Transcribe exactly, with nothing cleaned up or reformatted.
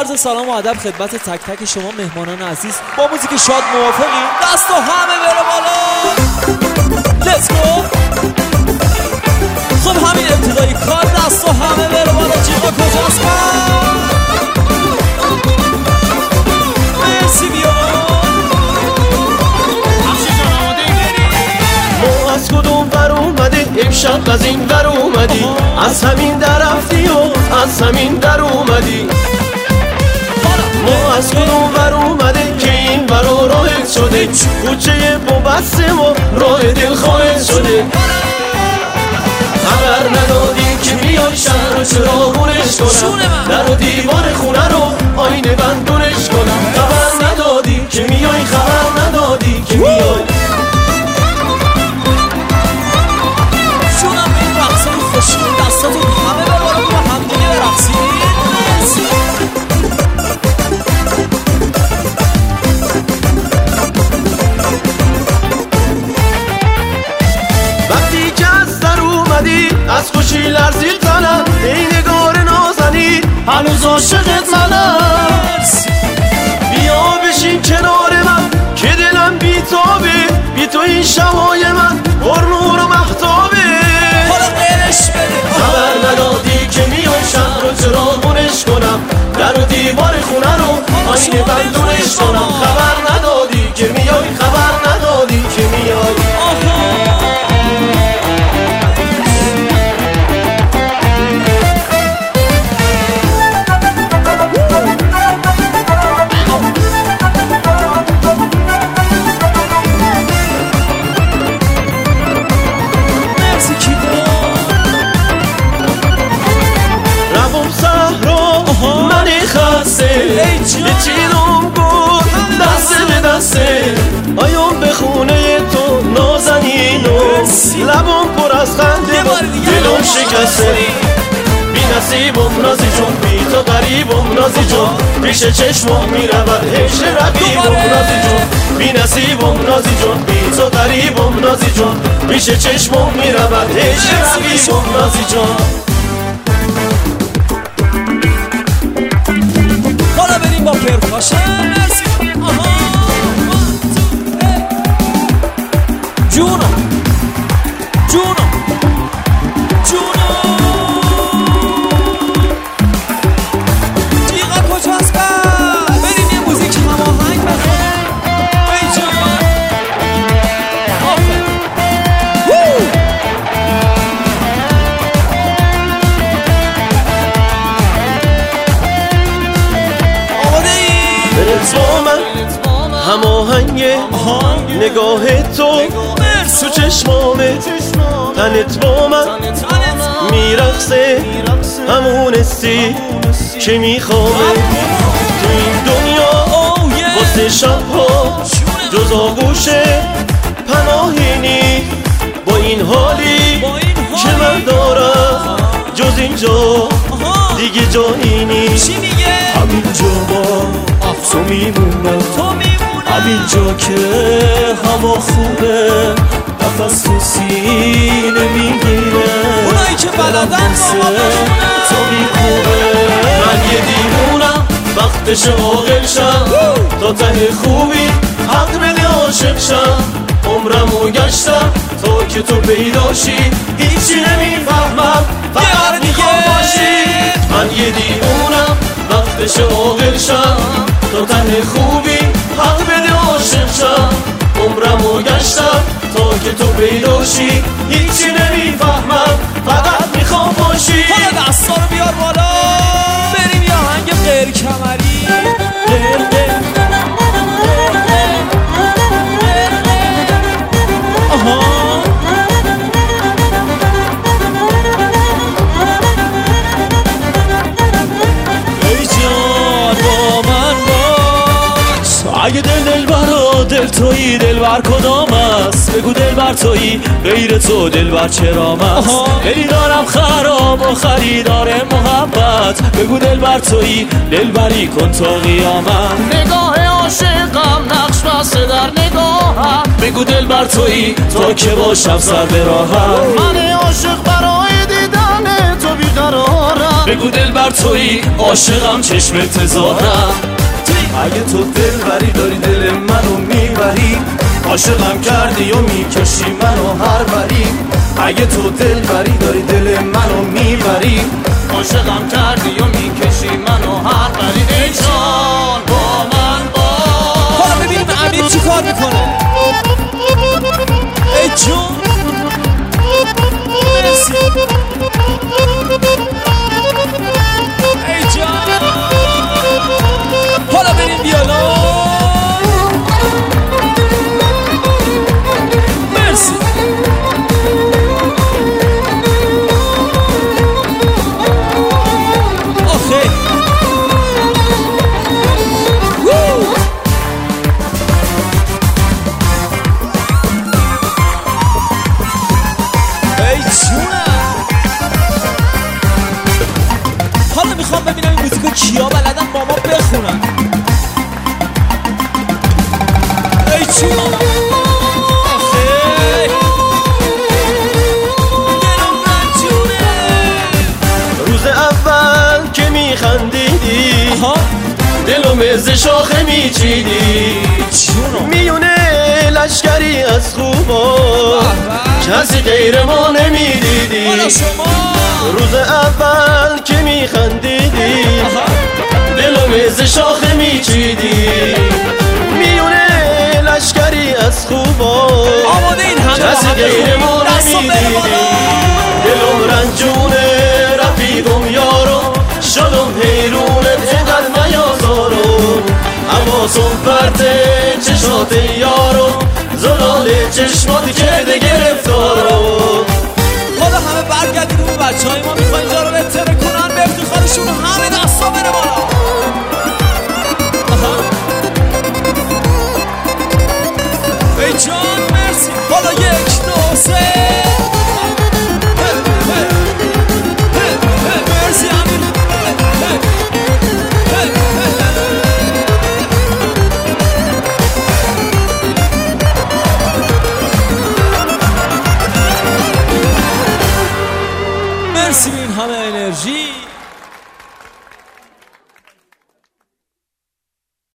عرض سلام و ادب خدمت تک تک شما مهمانان عزیز. با موزیک شاد موافقین؟ دست و همه بره بالا. Let's go. خب همین ابتدایی کار، دست و همه بره بالا. جیغا کجاست کار؟ مرسی بیان. ما از کدوم بر اومده امشب از این بر اومدی، از همین در رفتی و از همین در اومدی. ما از کدوم بر اومده که این برا راهت شده، کوچه ببسته و راه دل خواهد شده. خبر ندادیم که میای شهر رو چراغونش کنم، در و دیوار خونه رو آینه بندونش کنم. خبر ندادیم که میای، خبر ندادی که میای. شونم به این رقصای خوشگل دستاتون همه به بالا با همدیگه برقصید. وقتی که از در اومدی از خوشی لرزید تنم، ای نگار نازنی هنوز عاشقت منم. بیا بشین کنار من که دلم بیتابه، بی تو این شبای من پر نور و مهتابه. حالا غیرش بده. خبر ندادی که میای شهر رو چراغونش کنم، در و دیوار خونه رو آینه بندونش کنم. خبر ندادی که میای، خبر ندادی که میای. بچینم بود دسته به دسته، آیام به خونه تو نازنینو، لبم پر از خنده و دلم شکسته. بی نصیبم نازی جون، بی تو غریبم نازی جون، پیش چشمم میرود حیش رقیبم نازی جون. بی نصیبم نازی جون، بی تو غریبم نازی جون، پیش چشمم میرود حیش رقیبم نازی جون. حالا بریم با پرکاشن. مرسی. آها جونو جونو جونو جیغا کجاست کار؟ بریم یه موزیک هماهنگ بخونیم. ای جان آفر آماده ای؟ دلت با من هماهنگه، نگاه تو تو چشمامه، تنت با من میرقصه، همون استی که میخوامه. تو این دنیا واسه شبها جز آغوشه پناهی نی، با این حالی که من دارم جز اینجا دیگه جایی نی. همینجا با تو میمونم، همینجا که هوا خوبه، نفس تو سینه میگیره، اونایی که بلدن تو میکنه. من یه دیوونم وقتش عاقل شم، تا ته خوبی حق بده عاشق شم. عمرمو گشتم تا که تو پیداشی، هیچی نمیفهمم فقط میخوام باشی. من یه دیوونم وقتش عاقل شم، تا ته خوبی حق بده عاشق شم. عمرمو گشتم تا که تو پیداشی، هیچی نمیفهمم فقط میخوام باشی. حالا دستا رو بیار بالا، بریم یه آهنگ غیر کمری. غیر غیر آها ای جان با من باش، اگه دل دل برا دل تویی، دل بر کدام است؟ بگو دل بر تویی، غیر تو دل بر چرام است؟ دلی دارم خراب و خریدار محبت، بگو دل بر تویی، دل بری کن تا قیامت. نگاه عاشقم نقش بسته در نگاهم، بگو دل بر تویی تا که باشم سر به راهم. من عاشق برای دیدن تو بیقرارم، بگو دل بر در تویی عاشقم چشم انتظارم. اگه تو دل بری داری دل منو میبری، عاشقم کردی و میکشی منو هر بری. اگه تو دل بری داری دل منو میبری، عاشقم کردی و میکشی منو هر بری. ای جان با من باش. حالا ببینیم امیر چی کار میکنه. ای جان مرسی. ای جان حالا بریم بیالا. مرسی. آخه ای جونم. حالا میخوام ببینم این موزیکو کیا بلدن با ما بخونن. ای جونم آخه دلم رنجونه. روز اول که میخندیدی دلو مثل شاخه میچیدی، میونه لشکری از خوبا کسی غیر ما نمیدیدی. روز اول که میخندیدی دلو مثل شاخه میچیدی، میونه لشکری از خوبا کسی غیر ما نمیدیدی. دلم رنجونه رفیقم یارو، شدم حیرونت اینقدر نیازارو. حواسم پرته چشات یارو، زلال چشمات کرده گرفتارو. حالا همه برگردیم رو بچه های ما میخوان اینجا رو بهتره کنن به افتخارشون.